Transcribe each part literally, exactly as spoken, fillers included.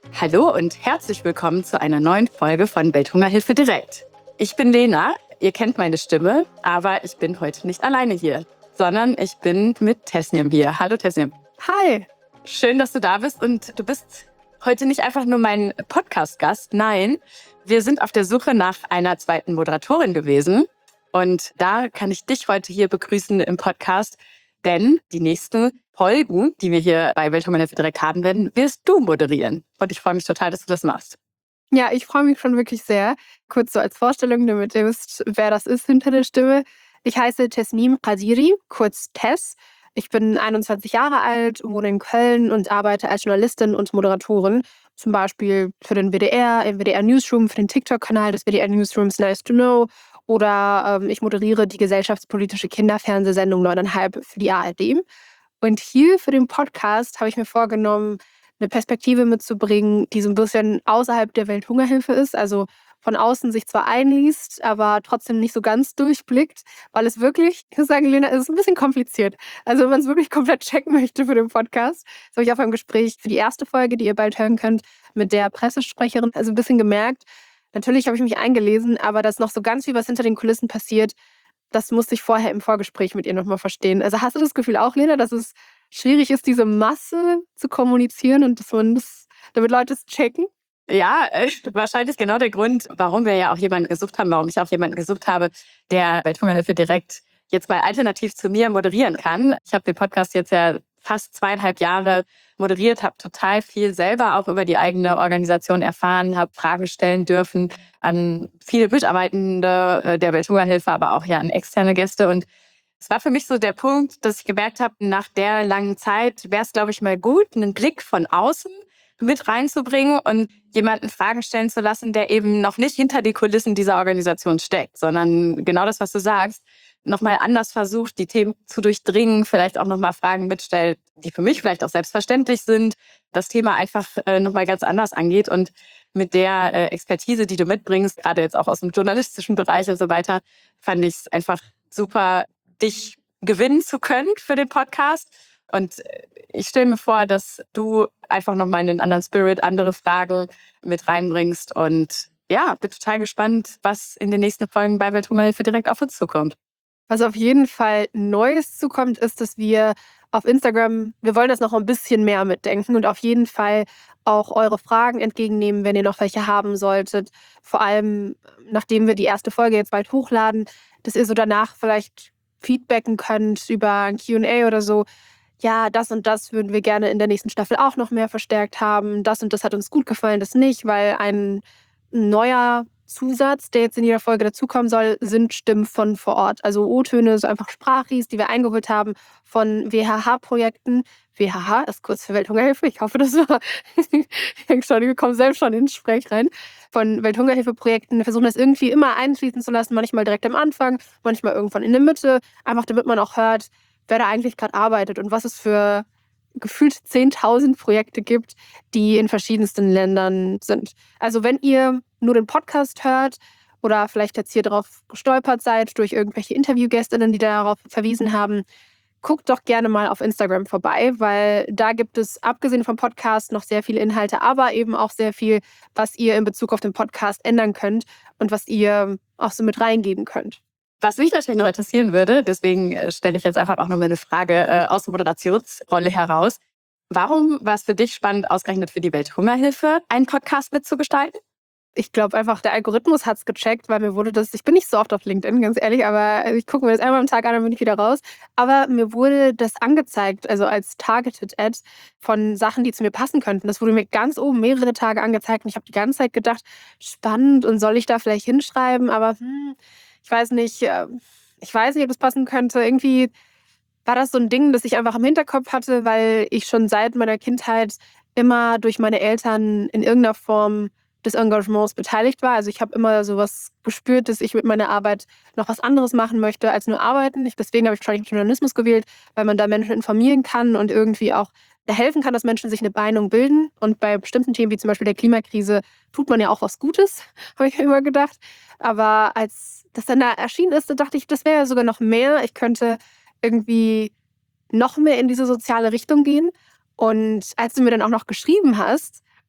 Hallo und herzlich willkommen zu einer neuen Folge von Welthungerhilfe direkt. Ich bin Lena, ihr kennt meine Stimme, aber ich bin heute nicht alleine hier, sondern ich bin mit Tesnim hier. Hallo Tesnim. Hi. Schön, dass du da bist und du bist heute nicht einfach nur mein Podcast-Gast. Nein, wir sind auf der Suche nach einer zweiten Moderatorin gewesen und da kann ich dich heute hier begrüßen im Podcast, denn die nächsten Folgen, die wir hier bei Welthungerhilfe direkt haben werden, wirst du moderieren. Und ich freue mich total, dass du das machst. Ja, ich freue mich schon wirklich sehr. Kurz so als Vorstellung, damit ihr wisst, wer das ist hinter der Stimme. Ich heiße Tesnim Qadiri, kurz Tess. Ich bin einundzwanzig Jahre alt, wohne in Köln und arbeite als Journalistin und Moderatorin. Zum Beispiel für den W D R, im W D R Newsroom, für den TikTok-Kanal des W D R Newsrooms Nice to Know. Oder ähm, ich moderiere die gesellschaftspolitische Kinderfernsehsendung neuneinhalb für die A R D. Und hier für den Podcast habe ich mir vorgenommen, eine Perspektive mitzubringen, die so ein bisschen außerhalb der Welthungerhilfe ist. Also von außen sich zwar einliest, aber trotzdem nicht so ganz durchblickt, weil es wirklich, ich muss sagen, Lena, es ist ein bisschen kompliziert. Also wenn man es wirklich komplett checken möchte für den Podcast, das habe ich auch beim Gespräch für die erste Folge, die ihr bald hören könnt, mit der Pressesprecherin, also ein bisschen gemerkt. Natürlich habe ich mich eingelesen, aber dass noch so ganz viel was hinter den Kulissen passiert, das musste ich vorher im Vorgespräch mit ihr nochmal verstehen. Also hast du das Gefühl auch, Lena, dass es schwierig ist, diese Masse zu kommunizieren und dass man das, damit Leute es checken? Ja, äh, wahrscheinlich genau der Grund, warum wir ja auch jemanden gesucht haben, warum ich auch jemanden gesucht habe, der Welthungerhilfe direkt jetzt mal alternativ zu mir moderieren kann. Ich habe den Podcast jetzt ja fast zweieinhalb Jahre moderiert, habe total viel selber auch über die eigene Organisation erfahren, habe Fragen stellen dürfen an viele Mitarbeitende äh, der Welthungerhilfe, aber auch ja an externe Gäste. Und es war für mich so der Punkt, dass ich gemerkt habe, nach der langen Zeit wäre es, glaube ich, mal gut, einen Blick von außen mit reinzubringen und jemanden Fragen stellen zu lassen, der eben noch nicht hinter die Kulissen dieser Organisation steckt, sondern genau das, was du sagst, nochmal anders versucht, die Themen zu durchdringen, vielleicht auch nochmal Fragen mitstellt, die für mich vielleicht auch selbstverständlich sind, das Thema einfach äh, nochmal ganz anders angeht und mit der äh, Expertise, die du mitbringst, gerade jetzt auch aus dem journalistischen Bereich und so weiter, fand ich es einfach super, dich gewinnen zu können für den Podcast. Und ich stelle mir vor, dass du einfach nochmal einen anderen Spirit, andere Fragen mit reinbringst. Und ja, bin total gespannt, was in den nächsten Folgen bei Welthungerhilfe direkt auf uns zukommt. Was auf jeden Fall Neues zukommt, ist, dass wir auf Instagram, wir wollen das noch ein bisschen mehr mitdenken und auf jeden Fall auch eure Fragen entgegennehmen, wenn ihr noch welche haben solltet. Vor allem, nachdem wir die erste Folge jetzt bald hochladen, dass ihr so danach vielleicht feedbacken könnt über ein Q und A oder so. Ja, das und das würden wir gerne in der nächsten Staffel auch noch mehr verstärkt haben. Das und das hat uns gut gefallen, das nicht, weil ein neuer Zusatz, der jetzt in jeder Folge dazukommen soll, sind Stimmen von vor Ort. Also O-Töne, so einfach Sprachis, die wir eingeholt haben von W H H-Projekten. W H H ist kurz für Welthungerhilfe. Ich hoffe, das war... Entschuldigung, wir kommen selbst schon ins Gespräch rein. Von Welthungerhilfe-Projekten. Wir versuchen das irgendwie immer einfließen zu lassen. Manchmal direkt am Anfang, manchmal irgendwann in der Mitte. Einfach damit man auch hört, wer da eigentlich gerade arbeitet und was es für gefühlt zehntausend Projekte gibt, die in verschiedensten Ländern sind. Also wenn ihr nur den Podcast hört oder vielleicht jetzt hier drauf gestolpert seid durch irgendwelche Interviewgästinnen, die darauf verwiesen haben, guckt doch gerne mal auf Instagram vorbei, weil da gibt es abgesehen vom Podcast noch sehr viele Inhalte, aber eben auch sehr viel, was ihr in Bezug auf den Podcast ändern könnt und was ihr auch so mit reingeben könnt. Was mich natürlich noch interessieren würde, deswegen äh, stelle ich jetzt einfach auch nochmal eine Frage äh, aus der Moderationsrolle heraus. Warum war es für dich spannend, ausgerechnet für die Welthungerhilfe einen Podcast mitzugestalten? Ich glaube einfach, der Algorithmus hat es gecheckt, weil mir wurde das, ich bin nicht so oft auf LinkedIn, ganz ehrlich, aber ich gucke mir das einmal am Tag an, dann bin ich wieder raus. Aber mir wurde das angezeigt, also als Targeted Ad von Sachen, die zu mir passen könnten. Das wurde mir ganz oben mehrere Tage angezeigt und ich habe die ganze Zeit gedacht, spannend und soll ich da vielleicht hinschreiben? Aber hm, ich weiß nicht, äh, ich weiß nicht, ob das passen könnte. Irgendwie war das so ein Ding, das ich einfach im Hinterkopf hatte, weil ich schon seit meiner Kindheit immer durch meine Eltern in irgendeiner Form des Engagements beteiligt war. Also ich habe immer sowas gespürt, dass ich mit meiner Arbeit noch was anderes machen möchte als nur arbeiten. Ich, deswegen habe ich wahrscheinlich Journalismus gewählt, weil man da Menschen informieren kann und irgendwie auch helfen kann, dass Menschen sich eine Meinung bilden. Und bei bestimmten Themen wie zum Beispiel der Klimakrise tut man ja auch was Gutes, habe ich mir immer gedacht. Aber als das dann da erschienen ist, da dachte ich, das wäre ja sogar noch mehr. Ich könnte irgendwie noch mehr in diese soziale Richtung gehen. Und als du mir dann auch noch geschrieben hast,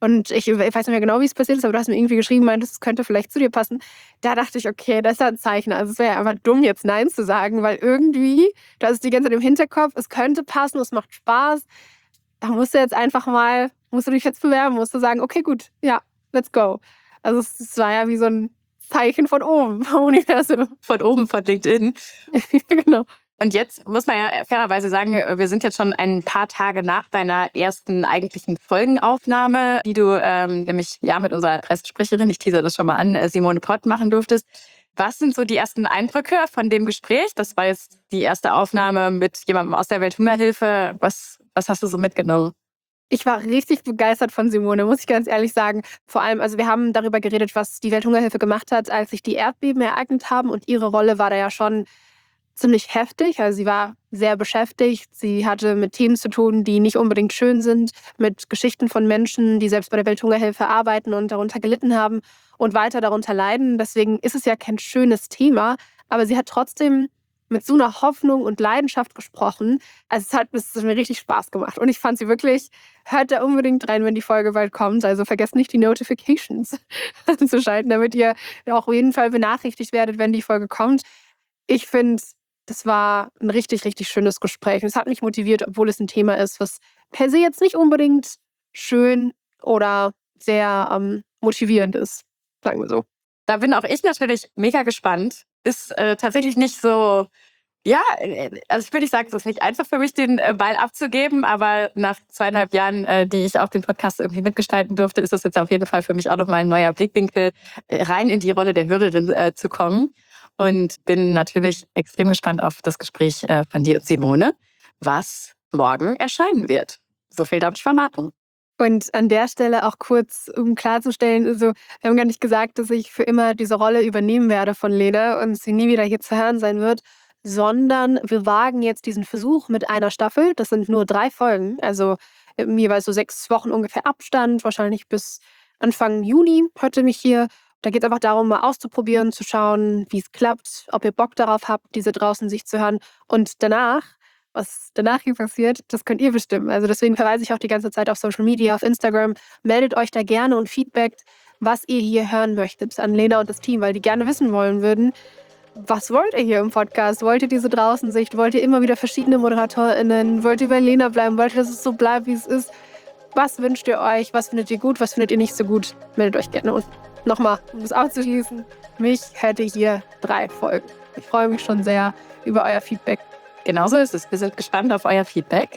Und ich, ich weiß nicht mehr genau, wie es passiert ist, aber du hast mir irgendwie geschrieben, meintest, es könnte vielleicht zu dir passen. Da dachte ich, okay, das ist ja ein Zeichen. Also es wäre ja einfach dumm, jetzt Nein zu sagen, weil irgendwie, da ist die ganze Zeit im Hinterkopf, es könnte passen, es macht Spaß. Da musst du jetzt einfach mal, musst du dich jetzt bewerben, musst du sagen, okay, gut, ja, let's go. Also es, es war ja wie so ein Zeichen von oben vom Universum. Von oben, von LinkedIn. Genau. Und jetzt muss man ja fairerweise sagen, wir sind jetzt schon ein paar Tage nach deiner ersten eigentlichen Folgenaufnahme, die du ähm, nämlich ja mit unserer Pressesprecherin, ich teaser das schon mal an, Simone Pott machen durftest. Was sind so die ersten Eindrücke von dem Gespräch? Das war jetzt die erste Aufnahme mit jemandem aus der Welthungerhilfe. Was, was hast du so mitgenommen? Ich war richtig begeistert von Simone, muss ich ganz ehrlich sagen. Vor allem, also wir haben darüber geredet, was die Welthungerhilfe gemacht hat, als sich die Erdbeben ereignet haben. Und ihre Rolle war da ja schon ziemlich heftig. Also sie war sehr beschäftigt. Sie hatte mit Themen zu tun, die nicht unbedingt schön sind, mit Geschichten von Menschen, die selbst bei der Welthungerhilfe arbeiten und darunter gelitten haben und weiter darunter leiden. Deswegen ist es ja kein schönes Thema, aber sie hat trotzdem mit so einer Hoffnung und Leidenschaft gesprochen. Also es hat, es hat mir richtig Spaß gemacht. Und ich fand sie wirklich, hört da unbedingt rein, wenn die Folge bald kommt. Also vergesst nicht, die Notifications anzuschalten, damit ihr auch auf jeden Fall benachrichtigt werdet, wenn die Folge kommt. Ich finde, das war ein richtig, richtig schönes Gespräch. Und es hat mich motiviert, obwohl es ein Thema ist, was per se jetzt nicht unbedingt schön oder sehr ähm, motivierend ist, sagen wir so. Da bin auch ich natürlich mega gespannt. Ist äh, tatsächlich nicht so, ja, also ich würde nicht sagen, es ist nicht einfach für mich, den äh, Ball abzugeben, aber nach zweieinhalb Jahren, äh, die ich auch den Podcast irgendwie mitgestalten durfte, ist das jetzt auf jeden Fall für mich auch nochmal ein neuer Blickwinkel, äh, rein in die Rolle der Hörerin äh, zu kommen. Und bin natürlich extrem gespannt auf das Gespräch äh, von dir und Simone, was morgen erscheinen wird. So viel darf ich verraten. Und an der Stelle auch kurz, um klarzustellen, also wir haben gar nicht gesagt, dass ich für immer diese Rolle übernehmen werde von Lena und sie nie wieder hier zu hören sein wird, sondern wir wagen jetzt diesen Versuch mit einer Staffel. Das sind nur drei Folgen, also jeweils so sechs Wochen ungefähr Abstand, wahrscheinlich bis Anfang Juni hörte mich hier. Da geht es einfach darum, mal auszuprobieren, zu schauen, wie es klappt, ob ihr Bock darauf habt, diese draußen sich zu hören. Und danach, was danach hier passiert, das könnt ihr bestimmen. Also deswegen verweise ich auch die ganze Zeit auf Social Media, auf Instagram. Meldet euch da gerne und feedbackt, was ihr hier hören möchtet an Lena und das Team, weil die gerne wissen wollen würden, was wollt ihr hier im Podcast? Wollt ihr diese Draußensicht? Wollt ihr immer wieder verschiedene ModeratorInnen? Wollt ihr bei Lena bleiben? Wollt ihr, dass es so bleibt, wie es ist? Was wünscht ihr euch? Was findet ihr gut? Was findet ihr nicht so gut? Meldet euch gerne. Und nochmal, um es auszuschließen, mich hätte hier drei Folgen. Ich freue mich schon sehr über euer Feedback. Genauso ist es. Wir sind gespannt auf euer Feedback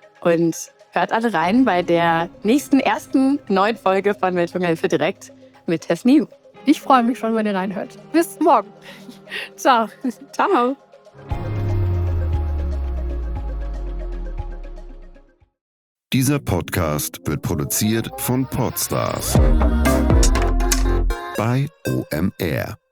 und hört alle rein bei der nächsten, ersten neuen Folge von Welthungerhilfe direkt mit Tess Niu. Ich freue mich schon, wenn ihr reinhört. Bis morgen. Ciao. Ciao. Dieser Podcast wird produziert von Podstars bei O M R.